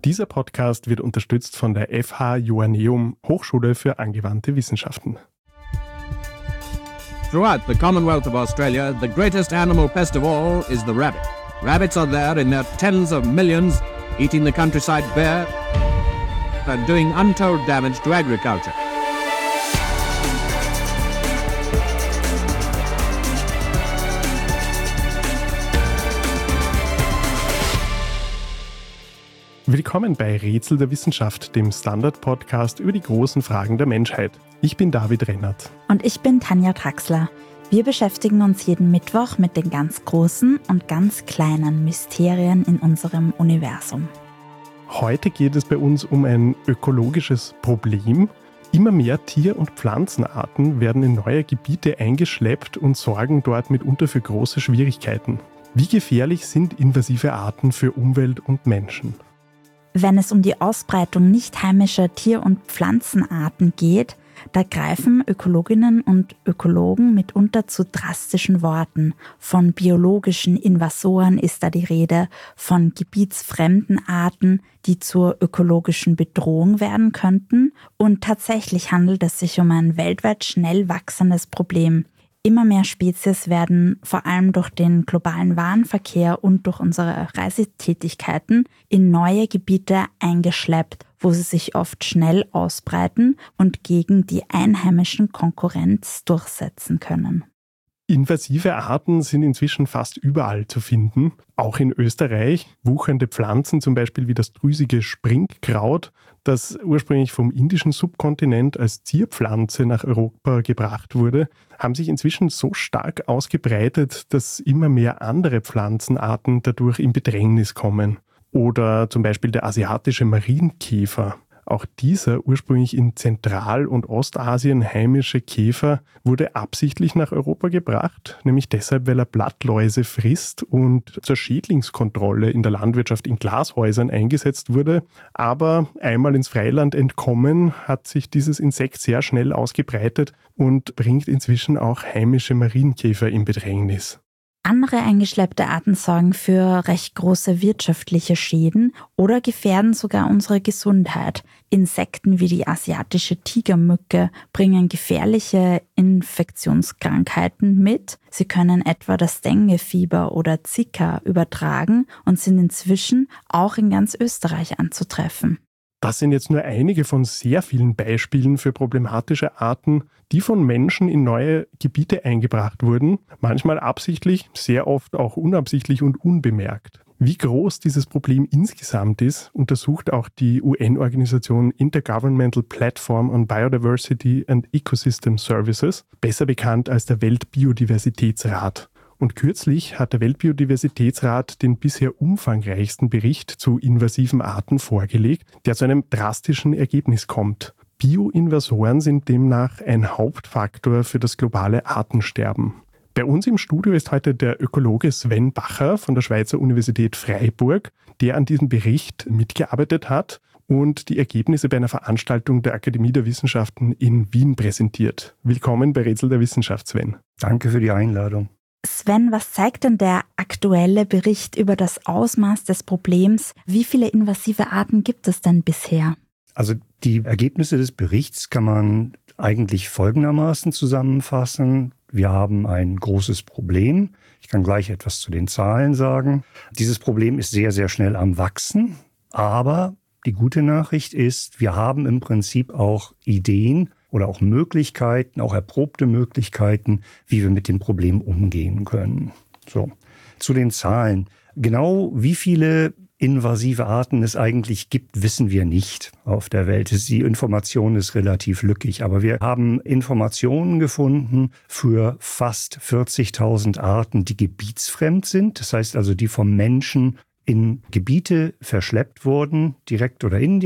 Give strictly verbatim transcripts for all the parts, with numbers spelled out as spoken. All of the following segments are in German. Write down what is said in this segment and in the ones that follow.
Dieser Podcast wird unterstützt von der F H Joanneum Hochschule für angewandte Wissenschaften. Throughout the Commonwealth of Australia, the greatest animal pest of all is the rabbit. Rabbits are there in their tens of millions, eating the countryside bare and doing untold damage to agriculture. Willkommen bei Rätsel der Wissenschaft, dem Standard-Podcast über die großen Fragen der Menschheit. Ich bin David Rennert. Und ich bin Tanja Traxler. Wir beschäftigen uns jeden Mittwoch mit den ganz großen und ganz kleinen Mysterien in unserem Universum. Heute geht es bei uns um ein ökologisches Problem. Immer mehr Tier- und Pflanzenarten werden in neue Gebiete eingeschleppt und sorgen dort mitunter für große Schwierigkeiten. Wie gefährlich sind invasive Arten für Umwelt und Menschen? Wenn es um die Ausbreitung nicht heimischer Tier- und Pflanzenarten geht, da greifen Ökologinnen und Ökologen mitunter zu drastischen Worten. Von biologischen Invasoren ist da die Rede, von gebietsfremden Arten, die zur ökologischen Bedrohung werden könnten. Und tatsächlich handelt es sich um ein weltweit schnell wachsendes Problem. Immer mehr Spezies werden vor allem durch den globalen Warenverkehr und durch unsere Reisetätigkeiten in neue Gebiete eingeschleppt, wo sie sich oft schnell ausbreiten und gegen die einheimischen Konkurrenz durchsetzen können. Invasive Arten sind inzwischen fast überall zu finden. Auch in Österreich wuchernde Pflanzen, zum Beispiel wie das drüsige Springkraut, das ursprünglich vom indischen Subkontinent als Zierpflanze nach Europa gebracht wurde, haben sich inzwischen so stark ausgebreitet, dass immer mehr andere Pflanzenarten dadurch in Bedrängnis kommen. Oder zum Beispiel der asiatische Marienkäfer. Auch dieser ursprünglich in Zentral- und Ostasien heimische Käfer wurde absichtlich nach Europa gebracht, nämlich deshalb, weil er Blattläuse frisst und zur Schädlingskontrolle in der Landwirtschaft in Glashäusern eingesetzt wurde. Aber einmal ins Freiland entkommen, hat sich dieses Insekt sehr schnell ausgebreitet und bringt inzwischen auch heimische Marienkäfer in Bedrängnis. Andere eingeschleppte Arten sorgen für recht große wirtschaftliche Schäden oder gefährden sogar unsere Gesundheit. Insekten wie die asiatische Tigermücke bringen gefährliche Infektionskrankheiten mit. Sie können etwa das Denguefieber oder Zika übertragen und sind inzwischen auch in ganz Österreich anzutreffen. Das sind jetzt nur einige von sehr vielen Beispielen für problematische Arten, die von Menschen in neue Gebiete eingebracht wurden, manchmal absichtlich, sehr oft auch unabsichtlich und unbemerkt. Wie groß dieses Problem insgesamt ist, untersucht auch die U N-Organisation Intergovernmental Platform on Biodiversity and Ecosystem Services, besser bekannt als der Weltbiodiversitätsrat. Und kürzlich hat der Weltbiodiversitätsrat den bisher umfangreichsten Bericht zu invasiven Arten vorgelegt, der zu einem drastischen Ergebnis kommt. Bioinvasoren sind demnach ein Hauptfaktor für das globale Artensterben. Bei uns im Studio ist heute der Ökologe Sven Bacher von der Schweizer Universität Freiburg, der an diesem Bericht mitgearbeitet hat und die Ergebnisse bei einer Veranstaltung der Akademie der Wissenschaften in Wien präsentiert. Willkommen bei Rätsel der Wissenschaft, Sven. Danke für die Einladung. Sven, was zeigt denn der aktuelle Bericht über das Ausmaß des Problems? Wie viele invasive Arten gibt es denn bisher? Also die Ergebnisse des Berichts kann man eigentlich folgendermaßen zusammenfassen. Wir haben ein großes Problem. Ich kann gleich etwas zu den Zahlen sagen. Dieses Problem ist sehr, sehr schnell am Wachsen. Aber die gute Nachricht ist, wir haben im Prinzip auch Ideen oder auch Möglichkeiten, auch erprobte Möglichkeiten, wie wir mit dem Problem umgehen können. So, zu den Zahlen. Genau wie viele invasive Arten es eigentlich gibt, wissen wir nicht auf der Welt. Die Information ist relativ lückig, aber wir haben Informationen gefunden für fast vierzigtausend Arten, die gebietsfremd sind. Das heißt also, die vom Menschen in Gebiete verschleppt wurden, direkt oder indirekt.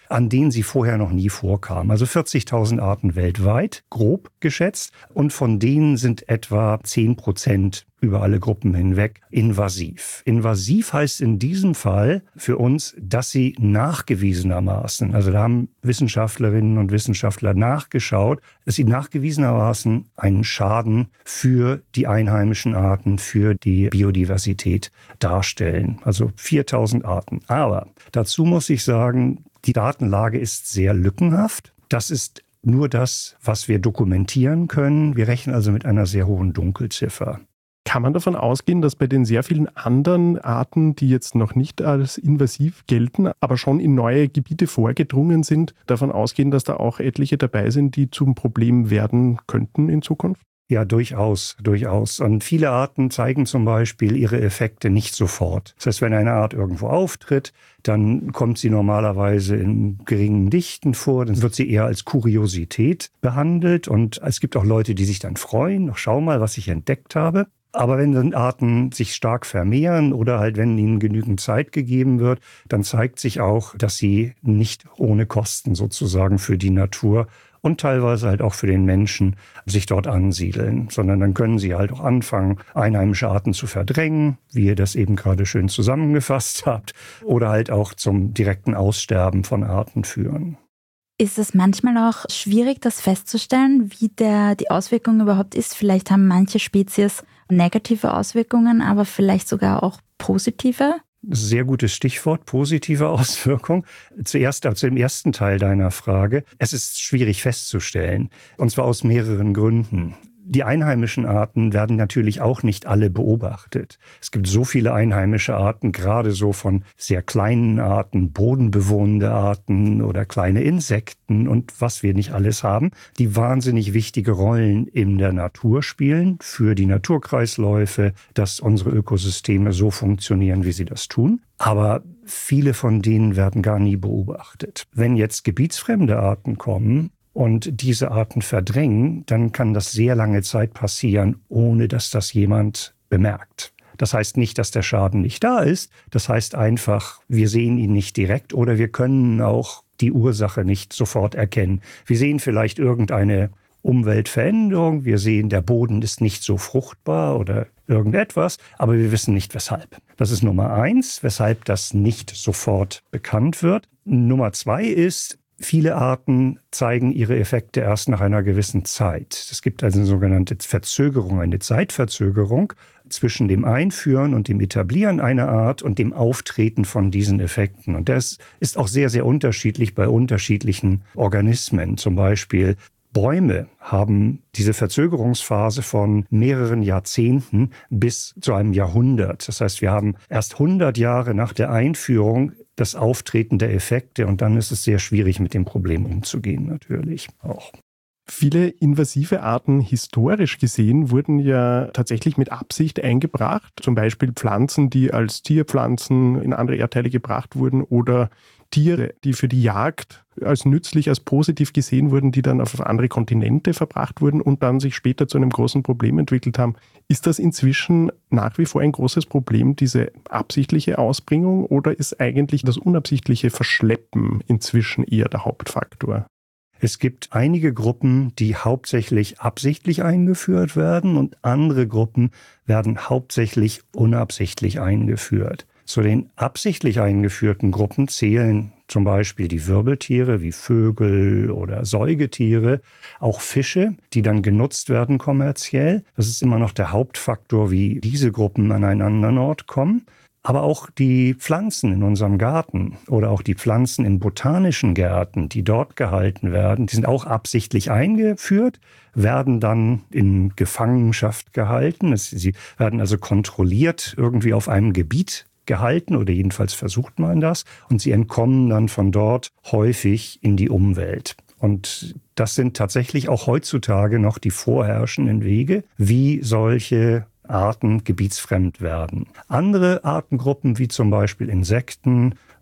an denen sie vorher noch nie vorkamen. Also vierzigtausend Arten weltweit, grob geschätzt. Und von denen sind etwa zehn Prozent über alle Gruppen hinweg invasiv. Invasiv heißt in diesem Fall für uns, dass sie nachgewiesenermaßen, also da haben Wissenschaftlerinnen und Wissenschaftler nachgeschaut, dass sie nachgewiesenermaßen einen Schaden für die einheimischen Arten, für die Biodiversität darstellen. Also viertausend Arten. Aber dazu muss ich sagen, die Datenlage ist sehr lückenhaft. Das ist nur das, was wir dokumentieren können. Wir rechnen also mit einer sehr hohen Dunkelziffer. Kann man davon ausgehen, dass bei den sehr vielen anderen Arten, die jetzt noch nicht als invasiv gelten, aber schon in neue Gebiete vorgedrungen sind, davon ausgehen, dass da auch etliche dabei sind, die zum Problem werden könnten in Zukunft? Ja, durchaus, durchaus. Und viele Arten zeigen zum Beispiel ihre Effekte nicht sofort. Das heißt, wenn eine Art irgendwo auftritt, dann kommt sie normalerweise in geringen Dichten vor, dann wird sie eher als Kuriosität behandelt. Und es gibt auch Leute, die sich dann freuen, ach, schau mal, was ich entdeckt habe. Aber wenn dann Arten sich stark vermehren oder halt wenn ihnen genügend Zeit gegeben wird, dann zeigt sich auch, dass sie nicht ohne Kosten sozusagen für die Natur und teilweise halt auch für den Menschen sich dort ansiedeln, sondern dann können sie halt auch anfangen, einheimische Arten zu verdrängen, wie ihr das eben gerade schön zusammengefasst habt, oder halt auch zum direkten Aussterben von Arten führen. Ist es manchmal auch schwierig, das festzustellen, wie der, die Auswirkung überhaupt ist? Vielleicht haben manche Spezies negative Auswirkungen, aber vielleicht sogar auch positive? Sehr gutes Stichwort, positive Auswirkung. Zuerst zu dem ersten Teil deiner Frage. Es ist schwierig festzustellen, und zwar aus mehreren Gründen. Die einheimischen Arten werden natürlich auch nicht alle beobachtet. Es gibt so viele einheimische Arten, gerade so von sehr kleinen Arten, bodenbewohnende Arten oder kleine Insekten und was wir nicht alles haben, die wahnsinnig wichtige Rollen in der Natur spielen, für die Naturkreisläufe, dass unsere Ökosysteme so funktionieren, wie sie das tun. Aber viele von denen werden gar nie beobachtet. Wenn jetzt gebietsfremde Arten kommen und diese Arten verdrängen, dann kann das sehr lange Zeit passieren, ohne dass das jemand bemerkt. Das heißt nicht, dass der Schaden nicht da ist. Das heißt einfach, wir sehen ihn nicht direkt oder wir können auch die Ursache nicht sofort erkennen. Wir sehen vielleicht irgendeine Umweltveränderung, wir sehen, der Boden ist nicht so fruchtbar oder irgendetwas, aber wir wissen nicht weshalb. Das ist Nummer eins, weshalb das nicht sofort bekannt wird. Nummer zwei ist, viele Arten zeigen ihre Effekte erst nach einer gewissen Zeit. Es gibt also eine sogenannte Verzögerung, eine Zeitverzögerung zwischen dem Einführen und dem Etablieren einer Art und dem Auftreten von diesen Effekten. Und das ist auch sehr, sehr unterschiedlich bei unterschiedlichen Organismen. Zum Beispiel Bäume haben diese Verzögerungsphase von mehreren Jahrzehnten bis zu einem Jahrhundert. Das heißt, wir haben erst hundert Jahre nach der Einführung das Auftreten der Effekte und dann ist es sehr schwierig, mit dem Problem umzugehen natürlich auch. Viele invasive Arten historisch gesehen wurden ja tatsächlich mit Absicht eingebracht. Zum Beispiel Pflanzen, die als Tierpflanzen in andere Erdteile gebracht wurden oder Tiere, die für die Jagd als nützlich, als positiv gesehen wurden, die dann auf andere Kontinente verbracht wurden und dann sich später zu einem großen Problem entwickelt haben. Ist das inzwischen nach wie vor ein großes Problem, diese absichtliche Ausbringung, oder ist eigentlich das unabsichtliche Verschleppen inzwischen eher der Hauptfaktor? Es gibt einige Gruppen, die hauptsächlich absichtlich eingeführt werden und andere Gruppen werden hauptsächlich unabsichtlich eingeführt. Zu den absichtlich eingeführten Gruppen zählen zum Beispiel die Wirbeltiere wie Vögel oder Säugetiere, auch Fische, die dann genutzt werden kommerziell. Das ist immer noch der Hauptfaktor, wie diese Gruppen an einen anderen Ort kommen. Aber auch die Pflanzen in unserem Garten oder auch die Pflanzen in botanischen Gärten, die dort gehalten werden, die sind auch absichtlich eingeführt, werden dann in Gefangenschaft gehalten. Sie werden also kontrolliert irgendwie auf einem Gebiet gehalten oder jedenfalls versucht man das und sie entkommen dann von dort häufig in die Umwelt. Und das sind tatsächlich auch heutzutage noch die vorherrschenden Wege, wie solche Arten gebietsfremd werden. Andere Artengruppen wie zum Beispiel Insekten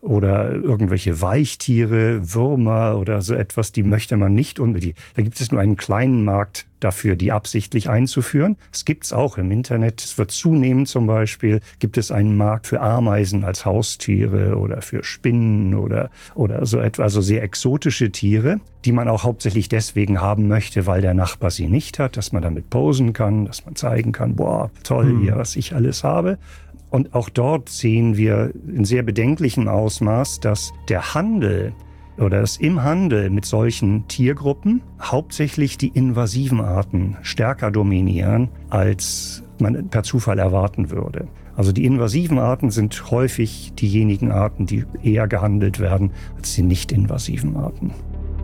oder irgendwelche Weichtiere, Würmer oder so etwas, die möchte man nicht unbedingt. Da gibt es nur einen kleinen Markt dafür, die absichtlich einzuführen. Es gibt es auch im Internet. Es wird zunehmend zum Beispiel, gibt es einen Markt für Ameisen als Haustiere oder für Spinnen oder, oder so etwas, also sehr exotische Tiere, die man auch hauptsächlich deswegen haben möchte, weil der Nachbar sie nicht hat, dass man damit posen kann, dass man zeigen kann, boah, toll hier, was ich alles habe. Und auch dort sehen wir in sehr bedenklichem Ausmaß, dass der Handel oder dass im Handel mit solchen Tiergruppen hauptsächlich die invasiven Arten stärker dominieren, als man per Zufall erwarten würde. Also die invasiven Arten sind häufig diejenigen Arten, die eher gehandelt werden, als die nicht invasiven Arten.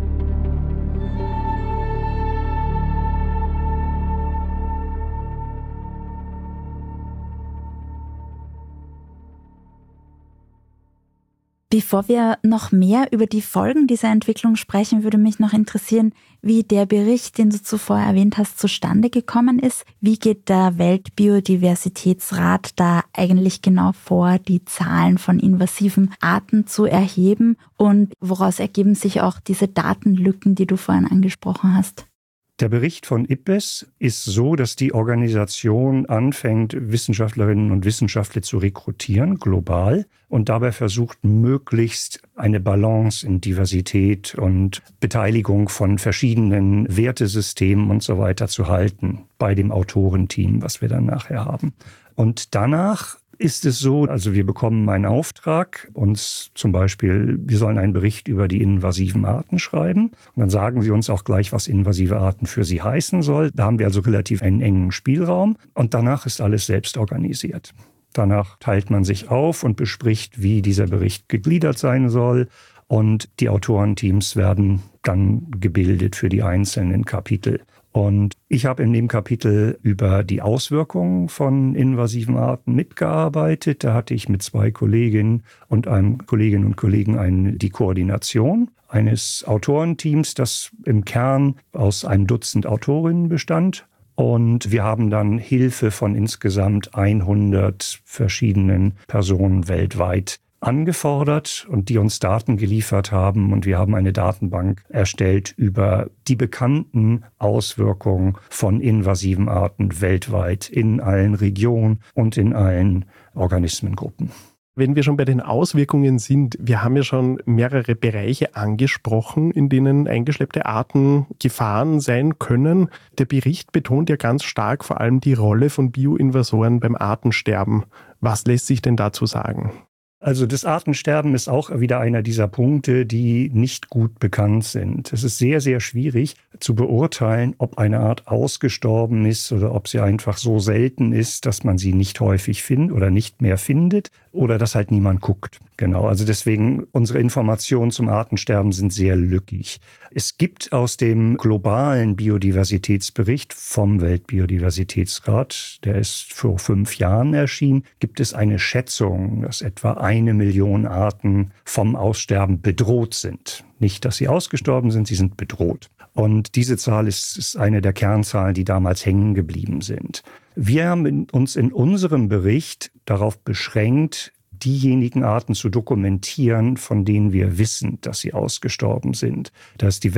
Bevor wir noch mehr über die Folgen dieser Entwicklung sprechen, würde mich noch interessieren, wie der Bericht, den du zuvor erwähnt hast, zustande gekommen ist. Wie geht der Weltbiodiversitätsrat da eigentlich genau vor, die Zahlen von invasiven Arten zu erheben? Und woraus ergeben sich auch diese Datenlücken, die du vorhin angesprochen hast? Der Bericht von I P B E S ist so, dass die Organisation anfängt, Wissenschaftlerinnen und Wissenschaftler zu rekrutieren, global, und dabei versucht, möglichst eine Balance in Diversität und Beteiligung von verschiedenen Wertesystemen und so weiter zu halten bei dem Autorenteam, was wir dann nachher haben. Und danach ist es so, also wir bekommen einen Auftrag, uns zum Beispiel, wir sollen einen Bericht über die invasiven Arten schreiben. Und dann sagen sie uns auch gleich, was invasive Arten für sie heißen soll. Da haben wir also relativ einen engen Spielraum. Und danach ist alles selbst organisiert. Danach teilt man sich auf und bespricht, wie dieser Bericht gegliedert sein soll. Und die Autorenteams werden dann gebildet für die einzelnen Kapitel. Und ich habe in dem Kapitel über die Auswirkungen von invasiven Arten mitgearbeitet. Da hatte ich mit zwei Kolleginnen und einem Kolleginnen und Kollegen eine, die Koordination eines Autorenteams, das im Kern aus einem Dutzend Autorinnen bestand. Und wir haben dann Hilfe von insgesamt hundert verschiedenen Personen weltweit angefordert und die uns Daten geliefert haben. Und wir haben eine Datenbank erstellt über die bekannten Auswirkungen von invasiven Arten weltweit in allen Regionen und in allen Organismengruppen. Wenn wir schon bei den Auswirkungen sind, wir haben ja schon mehrere Bereiche angesprochen, in denen eingeschleppte Arten Gefahren sein können. Der Bericht betont ja ganz stark vor allem die Rolle von Bioinvasoren beim Artensterben. Was lässt sich denn dazu sagen? Also das Artensterben ist auch wieder einer dieser Punkte, die nicht gut bekannt sind. Es ist sehr, sehr schwierig zu beurteilen, ob eine Art ausgestorben ist oder ob sie einfach so selten ist, dass man sie nicht häufig findet oder nicht mehr findet oder dass halt niemand guckt. Genau, also deswegen unsere Informationen zum Artensterben sind sehr lückig. Es gibt aus dem globalen Biodiversitätsbericht vom Weltbiodiversitätsrat, der ist vor fünf Jahren erschienen, gibt es eine Schätzung, dass etwa eine Million Arten vom Aussterben bedroht sind. Nicht, dass sie ausgestorben sind, sie sind bedroht. Und diese Zahl ist, ist eine der Kernzahlen, die damals hängen geblieben sind. Wir haben uns in unserem Bericht darauf beschränkt, diejenigen Arten zu dokumentieren, von denen wir wissen, dass sie ausgestorben sind. Das ist die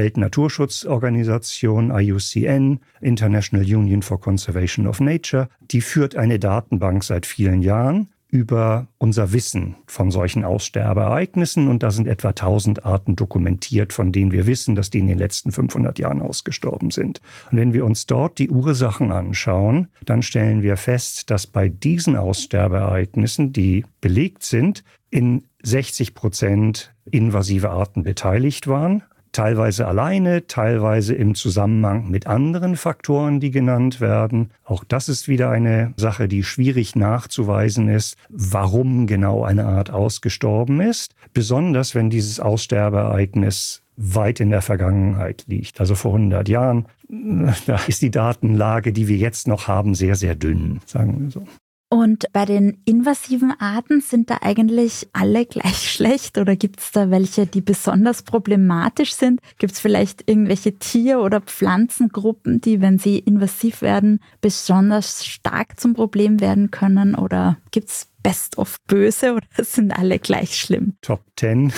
Weltnaturschutzorganisation I U C N, International Union for Conservation of Nature. Die führt eine Datenbank seit vielen Jahren über unser Wissen von solchen Aussterbeereignissen. Und da sind etwa tausend Arten dokumentiert, von denen wir wissen, dass die in den letzten fünfhundert Jahren ausgestorben sind. Und wenn wir uns dort die Ursachen anschauen, dann stellen wir fest, dass bei diesen Aussterbeereignissen, die belegt sind, in sechzig Prozent invasive Arten beteiligt waren. Teilweise alleine, teilweise im Zusammenhang mit anderen Faktoren, die genannt werden. Auch das ist wieder eine Sache, die schwierig nachzuweisen ist, warum genau eine Art ausgestorben ist. Besonders wenn dieses Aussterbeereignis weit in der Vergangenheit liegt, also vor hundert Jahren. Da ist die Datenlage, die wir jetzt noch haben, sehr, sehr dünn, sagen wir so. Und bei den invasiven Arten sind da eigentlich alle gleich schlecht oder gibt es da welche, die besonders problematisch sind? Gibt es vielleicht irgendwelche Tier- oder Pflanzengruppen, die, wenn sie invasiv werden, besonders stark zum Problem werden können? Oder gibt es Best of Böse oder sind alle gleich schlimm? Top Ten.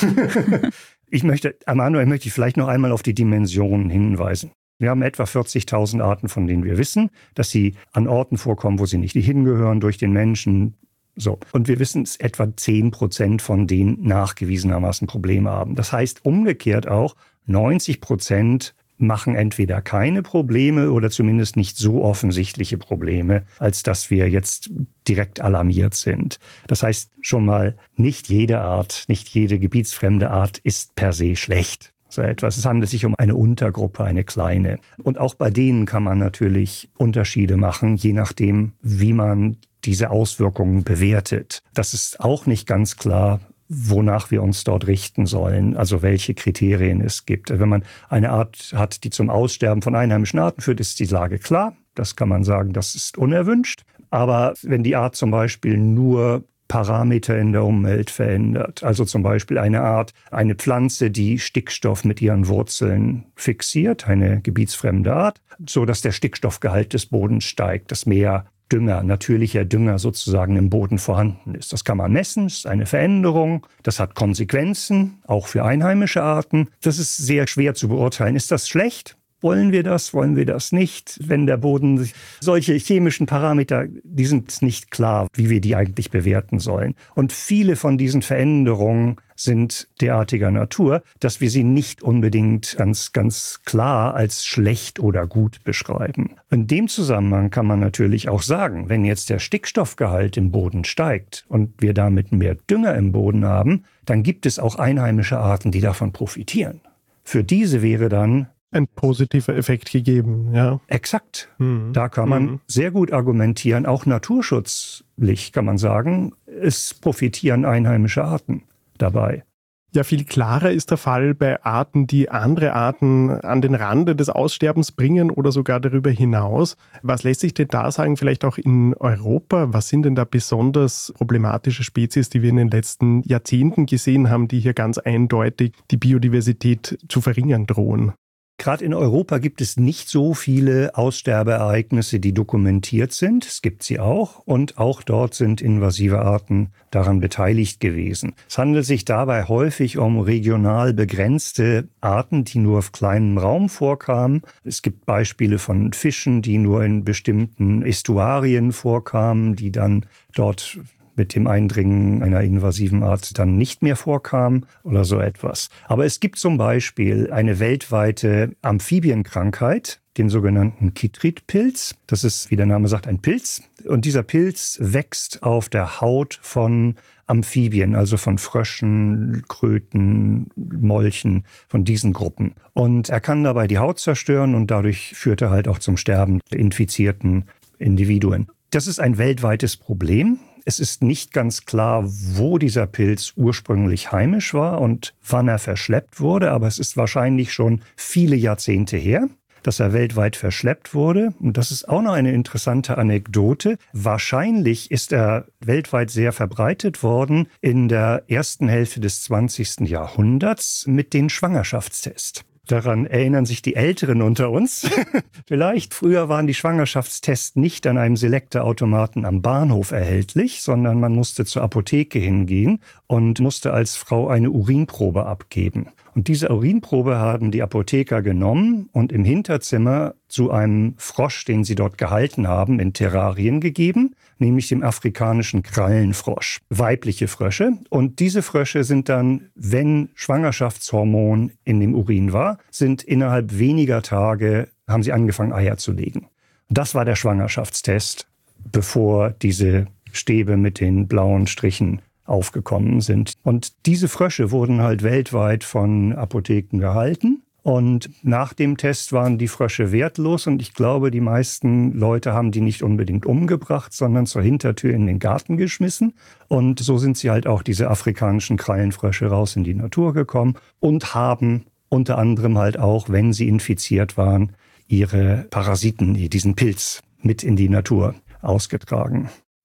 Ich möchte, Amanda, möchte ich vielleicht noch einmal auf die Dimensionen hinweisen. Wir haben etwa vierzigtausend Arten, von denen wir wissen, dass sie an Orten vorkommen, wo sie nicht hingehören, durch den Menschen. So. Und wir wissen, dass etwa zehn Prozent von denen nachgewiesenermaßen Probleme haben. Das heißt umgekehrt auch, neunzig Prozent machen entweder keine Probleme oder zumindest nicht so offensichtliche Probleme, als dass wir jetzt direkt alarmiert sind. Das heißt schon mal, nicht jede Art, nicht jede gebietsfremde Art ist per se schlecht. So etwas. Es handelt sich um eine Untergruppe, eine kleine. Und auch bei denen kann man natürlich Unterschiede machen, je nachdem, wie man diese Auswirkungen bewertet. Das ist auch nicht ganz klar, wonach wir uns dort richten sollen, also welche Kriterien es gibt. Wenn man eine Art hat, die zum Aussterben von einheimischen Arten führt, ist die Lage klar. Das kann man sagen, das ist unerwünscht. Aber wenn die Art zum Beispiel nur Parameter in der Umwelt verändert. Also zum Beispiel eine Art, eine Pflanze, die Stickstoff mit ihren Wurzeln fixiert, eine gebietsfremde Art, so dass der Stickstoffgehalt des Bodens steigt, dass mehr Dünger, natürlicher Dünger sozusagen im Boden vorhanden ist. Das kann man messen, das ist eine Veränderung, das hat Konsequenzen, auch für einheimische Arten. Das ist sehr schwer zu beurteilen. Ist das schlecht? Wollen wir das, wollen wir das nicht? Wenn der Boden, solche chemischen Parameter, die sind nicht klar, wie wir die eigentlich bewerten sollen. Und viele von diesen Veränderungen sind derartiger Natur, dass wir sie nicht unbedingt ganz, ganz klar als schlecht oder gut beschreiben. In dem Zusammenhang kann man natürlich auch sagen, wenn jetzt der Stickstoffgehalt im Boden steigt und wir damit mehr Dünger im Boden haben, dann gibt es auch einheimische Arten, die davon profitieren. Für diese wäre dann ein positiver Effekt gegeben, ja. Exakt. Mhm. Da kann man mhm. sehr gut argumentieren, auch naturschutzlich kann man sagen, es profitieren einheimische Arten dabei. Ja, viel klarer ist der Fall bei Arten, die andere Arten an den Rande des Aussterbens bringen oder sogar darüber hinaus. Was lässt sich denn da sagen, vielleicht auch in Europa? Was sind denn da besonders problematische Spezies, die wir in den letzten Jahrzehnten gesehen haben, die hier ganz eindeutig die Biodiversität zu verringern drohen? Gerade in Europa gibt es nicht so viele Aussterbeereignisse, die dokumentiert sind. Es gibt sie auch und auch dort sind invasive Arten daran beteiligt gewesen. Es handelt sich dabei häufig um regional begrenzte Arten, die nur auf kleinem Raum vorkamen. Es gibt Beispiele von Fischen, die nur in bestimmten Ästuarien vorkamen, die dann dort mit dem Eindringen einer invasiven Art dann nicht mehr vorkam oder so etwas. Aber es gibt zum Beispiel eine weltweite Amphibienkrankheit, den sogenannten Chytrid-Pilz. Das ist, wie der Name sagt, ein Pilz. Und dieser Pilz wächst auf der Haut von Amphibien, also von Fröschen, Kröten, Molchen, von diesen Gruppen. Und er kann dabei die Haut zerstören und dadurch führt er halt auch zum Sterben der infizierten Individuen. Das ist ein weltweites Problem. Es ist nicht ganz klar, wo dieser Pilz ursprünglich heimisch war und wann er verschleppt wurde, aber es ist wahrscheinlich schon viele Jahrzehnte her, dass er weltweit verschleppt wurde. Und das ist auch noch eine interessante Anekdote. Wahrscheinlich ist er weltweit sehr verbreitet worden in der ersten Hälfte des zwanzigsten Jahrhunderts mit den Schwangerschaftstests. Daran erinnern sich die Älteren unter uns. Vielleicht früher waren die Schwangerschaftstests nicht an einem Selektorautomaten am Bahnhof erhältlich, sondern man musste zur Apotheke hingehen und musste als Frau eine Urinprobe abgeben. Und diese Urinprobe haben die Apotheker genommen und im Hinterzimmer zu einem Frosch, den sie dort gehalten haben, in Terrarien gegeben, nämlich dem afrikanischen Krallenfrosch. Weibliche Frösche. Und diese Frösche sind dann, wenn Schwangerschaftshormon in dem Urin war, sind innerhalb weniger Tage, haben sie angefangen, Eier zu legen. Das war der Schwangerschaftstest, bevor diese Stäbe mit den blauen Strichen aufgekommen sind. Und diese Frösche wurden halt weltweit von Apotheken gehalten. Und nach dem Test waren die Frösche wertlos und ich glaube, die meisten Leute haben die nicht unbedingt umgebracht, sondern zur Hintertür in den Garten geschmissen. Und so sind sie halt auch, diese afrikanischen Krallenfrösche, raus in die Natur gekommen und haben unter anderem halt auch, wenn sie infiziert waren, ihre Parasiten, diesen Pilz mit in die Natur ausgetragen.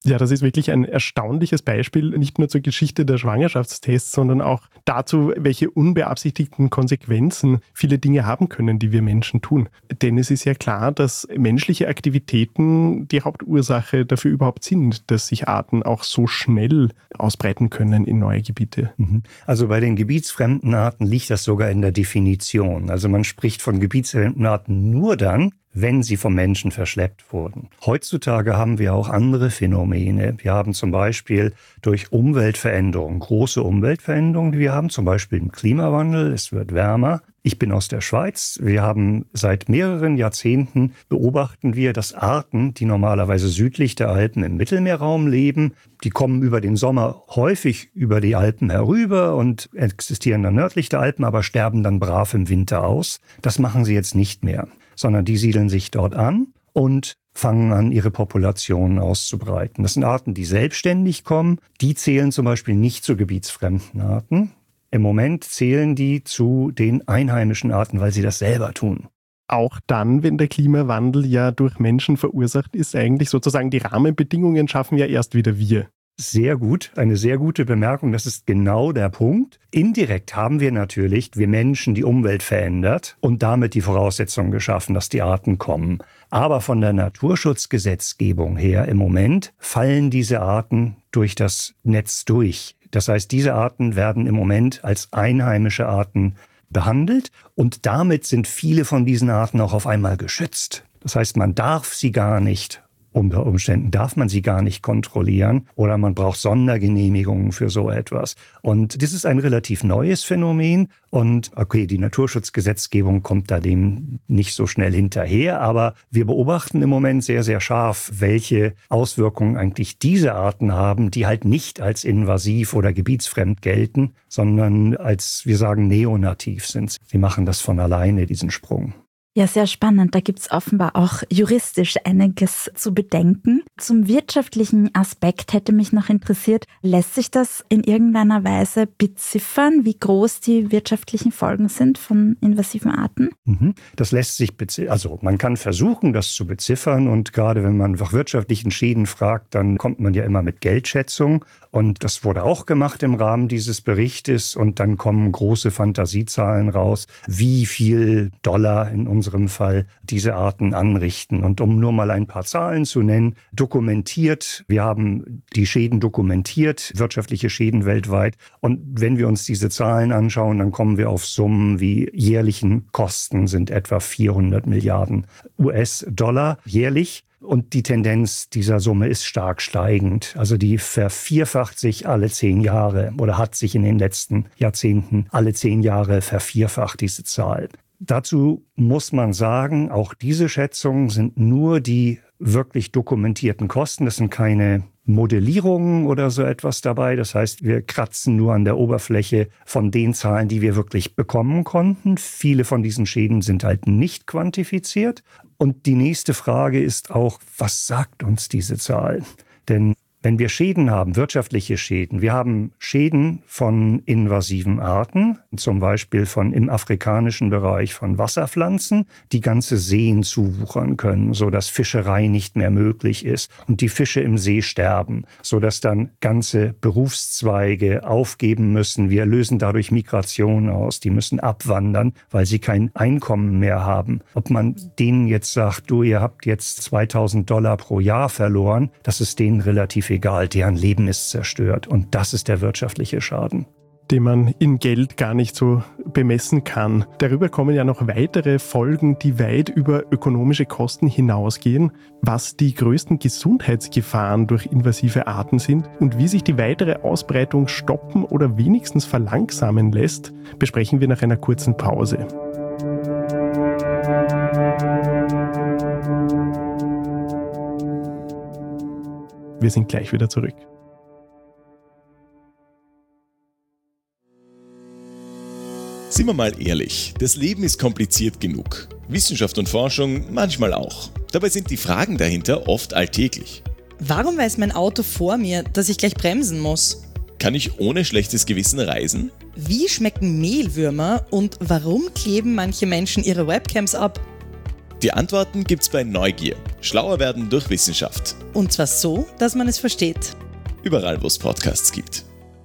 Ja, das ist wirklich ein erstaunliches Beispiel, nicht nur zur Geschichte der Schwangerschaftstests, sondern auch dazu, welche unbeabsichtigten Konsequenzen viele Dinge haben können, die wir Menschen tun. Denn es ist ja klar, dass menschliche Aktivitäten die Hauptursache dafür überhaupt sind, dass sich Arten auch so schnell ausbreiten können in neue Gebiete. Also bei den gebietsfremden Arten liegt das sogar in der Definition. Also man spricht von gebietsfremden Arten nur dann, wenn sie vom Menschen verschleppt wurden. Heutzutage haben wir auch andere Phänomene. Wir haben zum Beispiel durch Umweltveränderungen, große Umweltveränderungen, die wir haben, zum Beispiel im Klimawandel, es wird wärmer. Ich bin aus der Schweiz. Wir haben seit mehreren Jahrzehnten beobachten wir, dass Arten, die normalerweise südlich der Alpen im Mittelmeerraum leben, die kommen über den Sommer häufig über die Alpen herüber und existieren dann nördlich der Alpen, aber sterben dann brav im Winter aus. Das machen sie jetzt nicht mehr, sondern die siedeln sich dort an und fangen an, ihre Populationen auszubreiten. Das sind Arten, die selbstständig kommen. Die zählen zum Beispiel nicht zu gebietsfremden Arten. Im Moment zählen die zu den einheimischen Arten, weil sie das selber tun. Auch dann, wenn der Klimawandel ja durch Menschen verursacht ist, eigentlich sozusagen die Rahmenbedingungen schaffen ja erst wieder wir. Sehr gut, eine sehr gute Bemerkung. Das ist genau der Punkt. Indirekt haben wir natürlich, wir Menschen, die Umwelt verändert und damit die Voraussetzungen geschaffen, dass die Arten kommen. Aber von der Naturschutzgesetzgebung her im Moment fallen diese Arten durch das Netz durch. Das heißt, diese Arten werden im Moment als einheimische Arten behandelt und damit sind viele von diesen Arten auch auf einmal geschützt. Das heißt, man darf sie gar nicht Unter Umständen darf man sie gar nicht kontrollieren oder man braucht Sondergenehmigungen für so etwas. Und das ist ein relativ neues Phänomen. Und okay, die Naturschutzgesetzgebung kommt da dem nicht so schnell hinterher, aber wir beobachten im Moment sehr, sehr scharf, welche Auswirkungen eigentlich diese Arten haben, die halt nicht als invasiv oder gebietsfremd gelten, sondern als, wir sagen, neonativ sind. Sie machen das von alleine, diesen Sprung. Ja, sehr spannend. Da gibt's offenbar auch juristisch einiges zu bedenken. Zum wirtschaftlichen Aspekt hätte mich noch interessiert, lässt sich das in irgendeiner Weise beziffern, wie groß die wirtschaftlichen Folgen sind von invasiven Arten? Das lässt sich beziffern. Also man kann versuchen, das zu beziffern und gerade wenn man nach wirtschaftlichen Schäden fragt, dann kommt man ja immer mit Geldschätzung. Und das wurde auch gemacht im Rahmen dieses Berichtes und dann kommen große Fantasiezahlen raus, wie viel Dollar in unserem Fall diese Arten anrichten. Und um nur mal ein paar Zahlen zu nennen, dokumentiert, wir haben die Schäden dokumentiert, wirtschaftliche Schäden weltweit. Und wenn wir uns diese Zahlen anschauen, dann kommen wir auf Summen wie jährlichen Kosten sind etwa vierhundert Milliarden U S-Dollar jährlich. Und die Tendenz dieser Summe ist stark steigend. Also die vervierfacht sich alle zehn Jahre oder hat sich in den letzten Jahrzehnten alle zehn Jahre vervierfacht, diese Zahl. Dazu muss man sagen, auch diese Schätzungen sind nur die wirklich dokumentierten Kosten. Das sind keine Modellierungen oder so etwas dabei. Das heißt, wir kratzen nur an der Oberfläche von den Zahlen, die wir wirklich bekommen konnten. Viele von diesen Schäden sind halt nicht quantifiziert. Und die nächste Frage ist auch, was sagt uns diese Zahl? Denn wenn wir Schäden haben, wirtschaftliche Schäden, wir haben Schäden von invasiven Arten, zum Beispiel von im afrikanischen Bereich von Wasserpflanzen, die ganze Seen zuwuchern können, sodass Fischerei nicht mehr möglich ist und die Fische im See sterben, sodass dann ganze Berufszweige aufgeben müssen. Wir lösen dadurch Migration aus, die müssen abwandern, weil sie kein Einkommen mehr haben. Ob man denen jetzt sagt, du, ihr habt jetzt zweitausend Dollar pro Jahr verloren, das ist denen relativ egal, deren Leben ist zerstört. Und das ist der wirtschaftliche Schaden, den man in Geld gar nicht so bemessen kann. Darüber kommen ja noch weitere Folgen, die weit über ökonomische Kosten hinausgehen, was die größten Gesundheitsgefahren durch invasive Arten sind und wie sich die weitere Ausbreitung stoppen oder wenigstens verlangsamen lässt, besprechen wir nach einer kurzen Pause. Wir sind gleich wieder zurück. Sind wir mal ehrlich, das Leben ist kompliziert genug. Wissenschaft und Forschung manchmal auch. Dabei sind die Fragen dahinter oft alltäglich. Warum weiß mein Auto vor mir, dass ich gleich bremsen muss? Kann ich ohne schlechtes Gewissen reisen? Wie schmecken Mehlwürmer und warum kleben manche Menschen ihre Webcams ab? Die Antworten gibt's bei Neugier. Schlauer werden durch Wissenschaft. Und zwar so, dass man es versteht. Überall, wo es Podcasts gibt.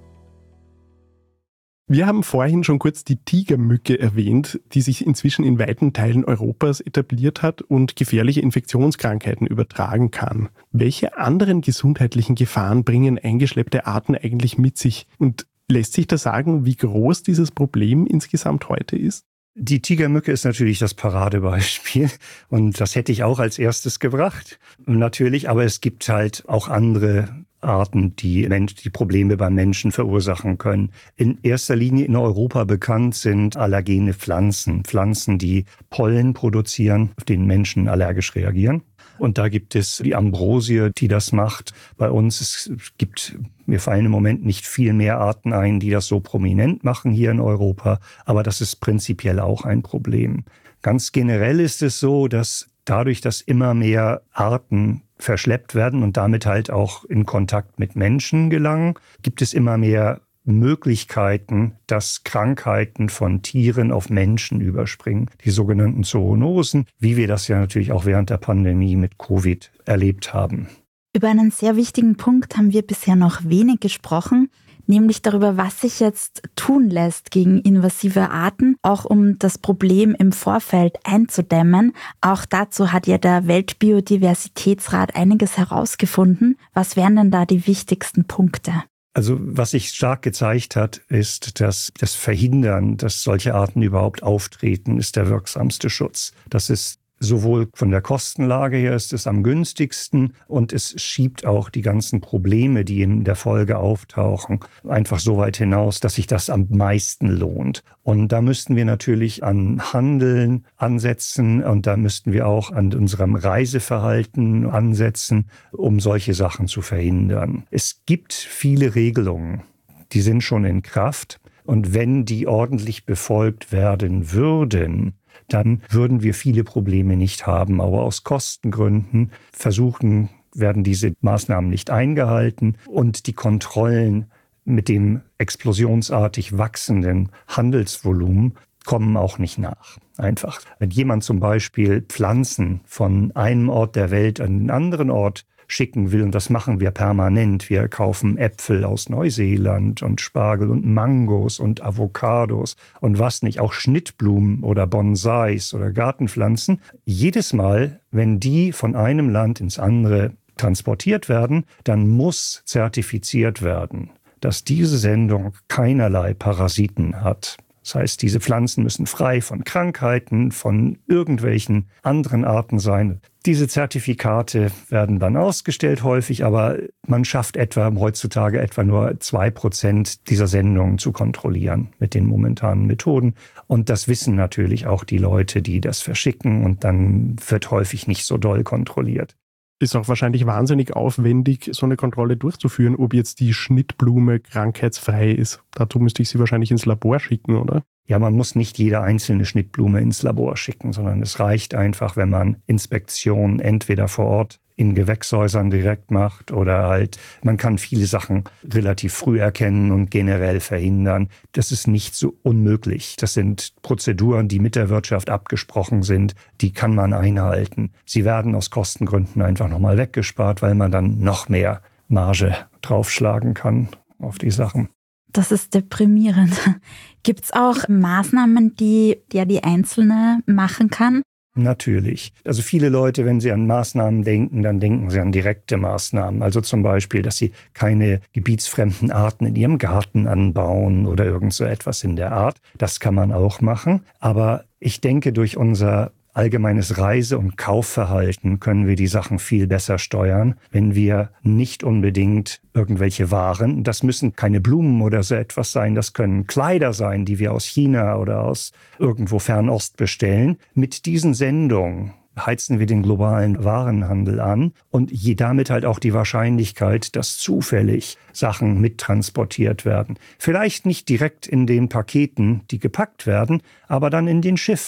Wir haben vorhin schon kurz die Tigermücke erwähnt, die sich inzwischen in weiten Teilen Europas etabliert hat und gefährliche Infektionskrankheiten übertragen kann. Welche anderen gesundheitlichen Gefahren bringen eingeschleppte Arten eigentlich mit sich? Und lässt sich da sagen, wie groß dieses Problem insgesamt heute ist? Die Tigermücke ist natürlich das Paradebeispiel und das hätte ich auch als erstes gebracht, natürlich, aber es gibt halt auch andere Arten, die, die Probleme beim Menschen verursachen können. In erster Linie in Europa bekannt sind allergene Pflanzen, Pflanzen, die Pollen produzieren, auf den Menschen allergisch reagieren. Und da gibt es die Ambrosie, die das macht. Bei uns, es gibt, mir fallen im Moment nicht viel mehr Arten ein, die das so prominent machen hier in Europa. Aber das ist prinzipiell auch ein Problem. Ganz generell ist es so, dass dadurch, dass immer mehr Arten verschleppt werden und damit halt auch in Kontakt mit Menschen gelangen, gibt es immer mehr Möglichkeiten, dass Krankheiten von Tieren auf Menschen überspringen. Die sogenannten Zoonosen, wie wir das ja natürlich auch während der Pandemie mit Covid erlebt haben. Über einen sehr wichtigen Punkt haben wir bisher noch wenig gesprochen, nämlich darüber, was sich jetzt tun lässt gegen invasive Arten, auch um das Problem im Vorfeld einzudämmen. Auch dazu hat ja der Weltbiodiversitätsrat einiges herausgefunden. Was wären denn da die wichtigsten Punkte? Also was sich stark gezeigt hat, ist, dass das Verhindern, dass solche Arten überhaupt auftreten, ist der wirksamste Schutz. Das ist sowohl von der Kostenlage her ist es am günstigsten und es schiebt auch die ganzen Probleme, die in der Folge auftauchen, einfach so weit hinaus, dass sich das am meisten lohnt. Und da müssten wir natürlich an Handeln ansetzen und da müssten wir auch an unserem Reiseverhalten ansetzen, um solche Sachen zu verhindern. Es gibt viele Regelungen, die sind schon in Kraft und wenn die ordentlich befolgt werden würden, dann würden wir viele Probleme nicht haben. Aber aus Kostengründen versuchen, werden diese Maßnahmen nicht eingehalten und die Kontrollen mit dem explosionsartig wachsenden Handelsvolumen kommen auch nicht nach. Einfach. Wenn jemand zum Beispiel Pflanzen von einem Ort der Welt an den anderen Ort schicken will, und das machen wir permanent. Wir kaufen Äpfel aus Neuseeland und Spargel und Mangos und Avocados und was nicht, auch Schnittblumen oder Bonsais oder Gartenpflanzen. Jedes Mal, wenn die von einem Land ins andere transportiert werden, dann muss zertifiziert werden, dass diese Sendung keinerlei Parasiten hat. Das heißt, diese Pflanzen müssen frei von Krankheiten, von irgendwelchen anderen Arten sein. Diese Zertifikate werden dann ausgestellt häufig, aber man schafft etwa heutzutage etwa nur zwei Prozent dieser Sendungen zu kontrollieren mit den momentanen Methoden. Und das wissen natürlich auch die Leute, die das verschicken und dann wird häufig nicht so doll kontrolliert. Ist auch wahrscheinlich wahnsinnig aufwendig, so eine Kontrolle durchzuführen, ob jetzt die Schnittblume krankheitsfrei ist. Dazu müsste ich sie wahrscheinlich ins Labor schicken, oder? Ja, man muss nicht jede einzelne Schnittblume ins Labor schicken, sondern es reicht einfach, wenn man Inspektionen entweder vor Ort in Gewächshäusern direkt macht oder halt, man kann viele Sachen relativ früh erkennen und generell verhindern. Das ist nicht so unmöglich. Das sind Prozeduren, die mit der Wirtschaft abgesprochen sind, die kann man einhalten. Sie werden aus Kostengründen einfach nochmal weggespart, weil man dann noch mehr Marge draufschlagen kann auf die Sachen. Das ist deprimierend. Gibt es auch Maßnahmen, die ja die Einzelne machen kann? Natürlich. Also viele Leute, wenn sie an Maßnahmen denken, dann denken sie an direkte Maßnahmen. Also zum Beispiel, dass sie keine gebietsfremden Arten in ihrem Garten anbauen oder irgend so etwas in der Art. Das kann man auch machen. Aber ich denke, durch unser allgemeines Reise- und Kaufverhalten können wir die Sachen viel besser steuern, wenn wir nicht unbedingt irgendwelche Waren, das müssen keine Blumen oder so etwas sein, das können Kleider sein, die wir aus China oder aus irgendwo Fernost bestellen. Mit diesen Sendungen heizen wir den globalen Warenhandel an und je damit halt auch die Wahrscheinlichkeit, dass zufällig Sachen mittransportiert werden. Vielleicht nicht direkt in den Paketen, die gepackt werden, aber dann in den Schiffen,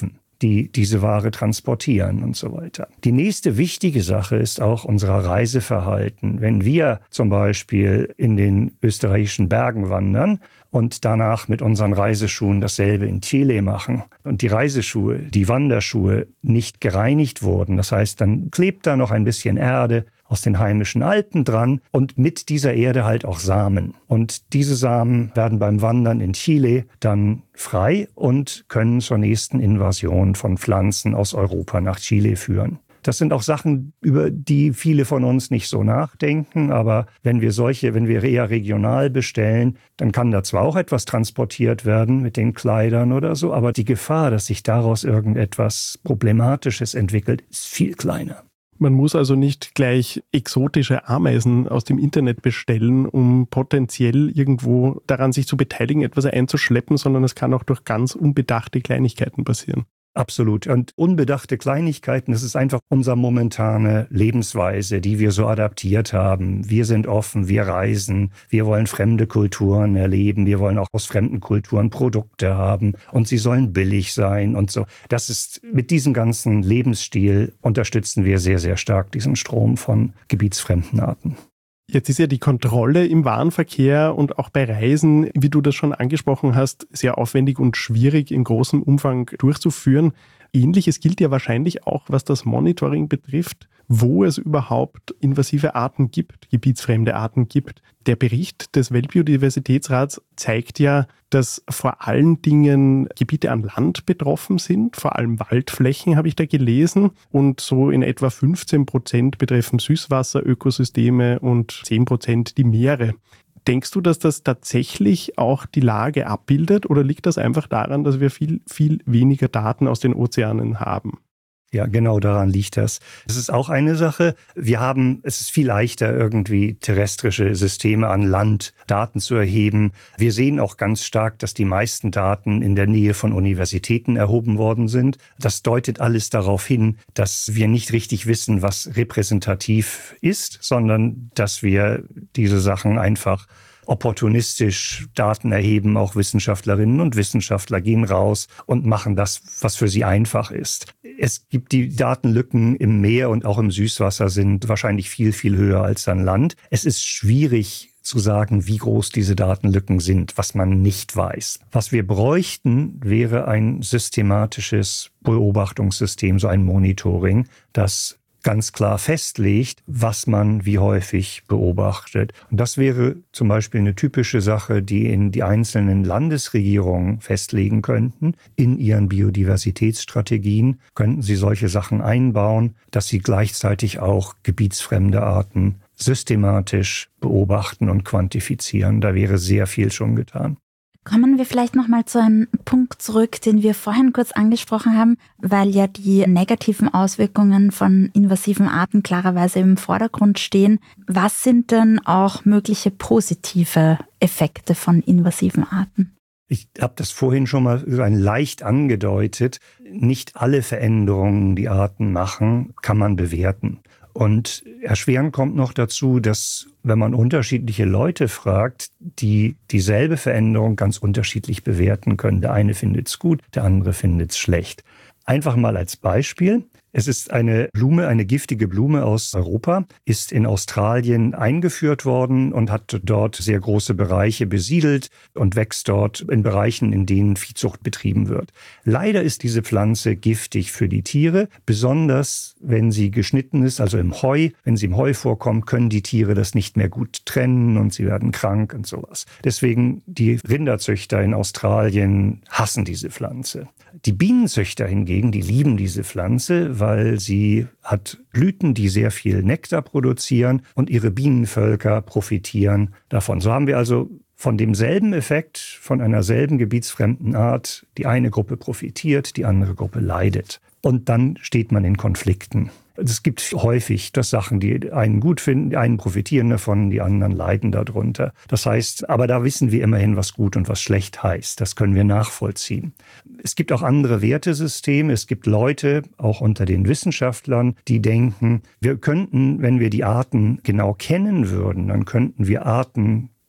die diese Ware transportieren und so weiter. Die nächste wichtige Sache ist auch unser Reiseverhalten. Wenn wir zum Beispiel in den österreichischen Bergen wandern und danach mit unseren Reiseschuhen dasselbe in Chile machen und die Reiseschuhe, die Wanderschuhe nicht gereinigt wurden, das heißt, dann klebt da noch ein bisschen Erde aus den heimischen Alpen dran und mit dieser Erde halt auch Samen. Und diese Samen werden beim Wandern in Chile dann frei und können zur nächsten Invasion von Pflanzen aus Europa nach Chile führen. Das sind auch Sachen, über die viele von uns nicht so nachdenken. Aber wenn wir solche, wenn wir eher regional bestellen, dann kann da zwar auch etwas transportiert werden mit den Kleidern oder so, aber die Gefahr, dass sich daraus irgendetwas Problematisches entwickelt, ist viel kleiner. Man muss also nicht gleich exotische Ameisen aus dem Internet bestellen, um potenziell irgendwo daran sich zu beteiligen, etwas einzuschleppen, sondern es kann auch durch ganz unbedachte Kleinigkeiten passieren. Absolut. Und unbedachte Kleinigkeiten, das ist einfach unsere momentane Lebensweise, die wir so adaptiert haben. Wir sind offen, wir reisen, wir wollen fremde Kulturen erleben, wir wollen auch aus fremden Kulturen Produkte haben und sie sollen billig sein und so. Das ist, mit diesem ganzen Lebensstil unterstützen wir sehr, sehr stark diesen Strom von gebietsfremden Arten. Jetzt ist ja die Kontrolle im Warenverkehr und auch bei Reisen, wie du das schon angesprochen hast, sehr aufwendig und schwierig in großem Umfang durchzuführen. Ähnliches gilt ja wahrscheinlich auch, was das Monitoring betrifft, wo es überhaupt invasive Arten gibt, gebietsfremde Arten gibt. Der Bericht des Weltbiodiversitätsrats zeigt ja, dass vor allen Dingen Gebiete an Land betroffen sind, vor allem Waldflächen habe ich da gelesen, und so in etwa fünfzehn Prozent betreffen Süßwasserökosysteme und zehn Prozent die Meere. Denkst du, dass das tatsächlich auch die Lage abbildet, oder liegt das einfach daran, dass wir viel, viel weniger Daten aus den Ozeanen haben? Ja, genau daran liegt das. Das ist auch eine Sache. Wir haben, es ist viel leichter, irgendwie terrestrische Systeme an Land Daten zu erheben. Wir sehen auch ganz stark, dass die meisten Daten in der Nähe von Universitäten erhoben worden sind. Das deutet alles darauf hin, dass wir nicht richtig wissen, was repräsentativ ist, sondern dass wir diese Sachen einfach opportunistisch Daten erheben. Auch Wissenschaftlerinnen und Wissenschaftler gehen raus und machen das, was für sie einfach ist. Es gibt die Datenlücken im Meer und auch im Süßwasser sind wahrscheinlich viel, viel höher als an Land. Es ist schwierig zu sagen, wie groß diese Datenlücken sind, was man nicht weiß. Was wir bräuchten, wäre ein systematisches Beobachtungssystem, so ein Monitoring, das ganz klar festlegt, was man wie häufig beobachtet. Und das wäre zum Beispiel eine typische Sache, die in die einzelnen Landesregierungen festlegen könnten. In ihren Biodiversitätsstrategien könnten sie solche Sachen einbauen, dass sie gleichzeitig auch gebietsfremde Arten systematisch beobachten und quantifizieren. Da wäre sehr viel schon getan. Kommen wir vielleicht nochmal zu einem Punkt zurück, den wir vorhin kurz angesprochen haben, weil ja die negativen Auswirkungen von invasiven Arten klarerweise im Vordergrund stehen. Was sind denn auch mögliche positive Effekte von invasiven Arten? Ich habe das vorhin schon mal so ein leicht angedeutet. Nicht alle Veränderungen, die Arten machen, kann man bewerten. Und erschwerend kommt noch dazu, dass, wenn man unterschiedliche Leute fragt, die dieselbe Veränderung ganz unterschiedlich bewerten können. Der eine findet es gut, der andere findet es schlecht. Einfach mal als Beispiel. Es ist eine Blume, eine giftige Blume aus Europa, ist in Australien eingeführt worden und hat dort sehr große Bereiche besiedelt und wächst dort in Bereichen, in denen Viehzucht betrieben wird. Leider ist diese Pflanze giftig für die Tiere, besonders wenn sie geschnitten ist, also im Heu. Wenn sie im Heu vorkommt, können die Tiere das nicht mehr gut trennen und sie werden krank und sowas. Deswegen die Rinderzüchter in Australien hassen diese Pflanze. Die Bienenzüchter hingegen, die lieben diese Pflanze, weil sie hat Blüten, die sehr viel Nektar produzieren und ihre Bienenvölker profitieren davon. So haben wir also von demselben Effekt, von einer selben gebietsfremden Art, die eine Gruppe profitiert, die andere Gruppe leidet. Und dann steht man in Konflikten. Es gibt häufig das Sachen, die einen gut finden, die einen profitieren davon, die anderen leiden darunter. Das heißt, aber da wissen wir immerhin, was gut und was schlecht heißt. Das können wir nachvollziehen. Es gibt auch andere Wertesysteme. Es gibt Leute, auch unter den Wissenschaftlern, die denken, wir könnten, wenn wir die Arten genau kennen würden, dann könnten wir Arten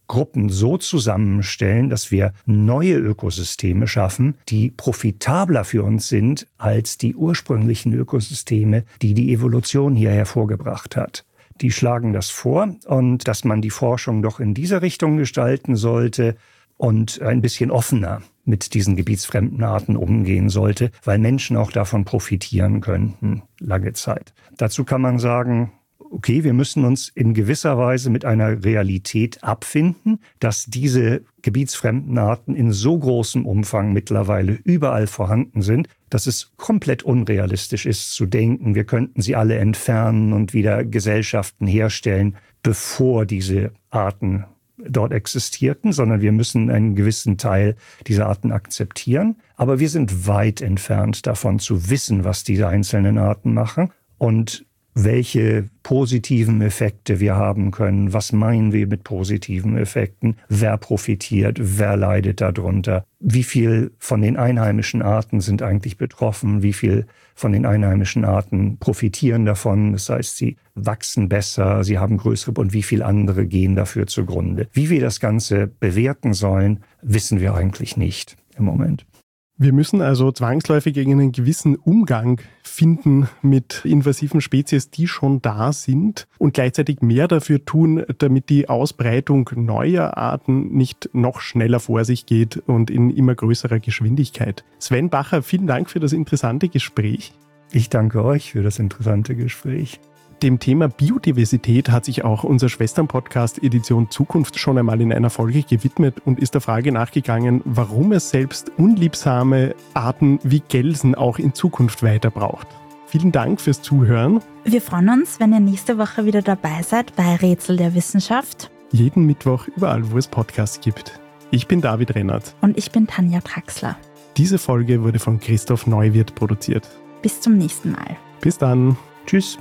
Gruppen so zusammenstellen, dass wir neue Ökosysteme schaffen, die profitabler für uns sind als die ursprünglichen Ökosysteme, die die Evolution hier hervorgebracht hat. Die schlagen das vor und dass man die Forschung doch in dieser Richtung gestalten sollte und ein bisschen offener mit diesen gebietsfremden Arten umgehen sollte, weil Menschen auch davon profitieren könnten, lange Zeit. Dazu kann man sagen, okay, wir müssen uns in gewisser Weise mit einer Realität abfinden, dass diese gebietsfremden Arten in so großem Umfang mittlerweile überall vorhanden sind, dass es komplett unrealistisch ist zu denken, wir könnten sie alle entfernen und wieder Gesellschaften herstellen, bevor diese Arten dort existierten, sondern wir müssen einen gewissen Teil dieser Arten akzeptieren. Aber wir sind weit entfernt davon zu wissen, was diese einzelnen Arten machen und welche positiven Effekte wir haben können. Was meinen wir mit positiven Effekten? Wer profitiert? Wer leidet darunter? Wie viel von den einheimischen Arten sind eigentlich betroffen? Wie viel von den einheimischen Arten profitieren davon? Das heißt, sie wachsen besser, sie haben größere und wie viel andere gehen dafür zugrunde? Wie wir das Ganze bewerten sollen, wissen wir eigentlich nicht im Moment. Wir müssen also zwangsläufig einen gewissen Umgang finden mit invasiven Spezies, die schon da sind und gleichzeitig mehr dafür tun, damit die Ausbreitung neuer Arten nicht noch schneller vor sich geht und in immer größerer Geschwindigkeit. Sven Bacher, vielen Dank für das interessante Gespräch. Ich danke euch für das interessante Gespräch. Dem Thema Biodiversität hat sich auch unser Schwestern-Podcast Edition Zukunft schon einmal in einer Folge gewidmet und ist der Frage nachgegangen, warum es selbst unliebsame Arten wie Gelsen auch in Zukunft weiter braucht. Vielen Dank fürs Zuhören. Wir freuen uns, wenn ihr nächste Woche wieder dabei seid bei Rätsel der Wissenschaft. Jeden Mittwoch überall, wo es Podcasts gibt. Ich bin David Rennert. Und ich bin Tanja Traxler. Diese Folge wurde von Christoph Neuwirth produziert. Bis zum nächsten Mal. Bis dann. Tschüss.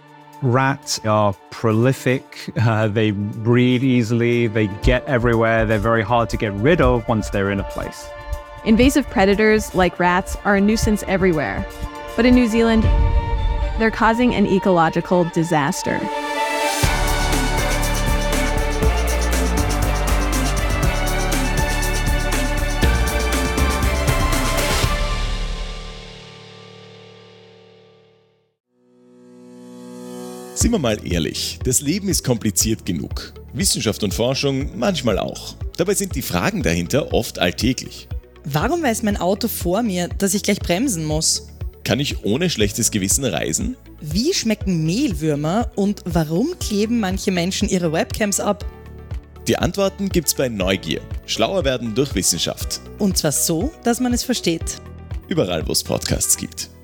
Rats are prolific, uh, they breed easily, they get everywhere, they're very hard to get rid of once they're in a place. Invasive predators like rats are a nuisance everywhere, but in New Zealand, they're causing an ecological disaster. Sind wir mal ehrlich, das Leben ist kompliziert genug. Wissenschaft und Forschung manchmal auch. Dabei sind die Fragen dahinter oft alltäglich. Warum weiß mein Auto vor mir, dass ich gleich bremsen muss? Kann ich ohne schlechtes Gewissen reisen? Wie schmecken Mehlwürmer und warum kleben manche Menschen ihre Webcams ab? Die Antworten gibt's bei Neugier. Schlauer werden durch Wissenschaft. Und zwar so, dass man es versteht. Überall, wo es Podcasts gibt.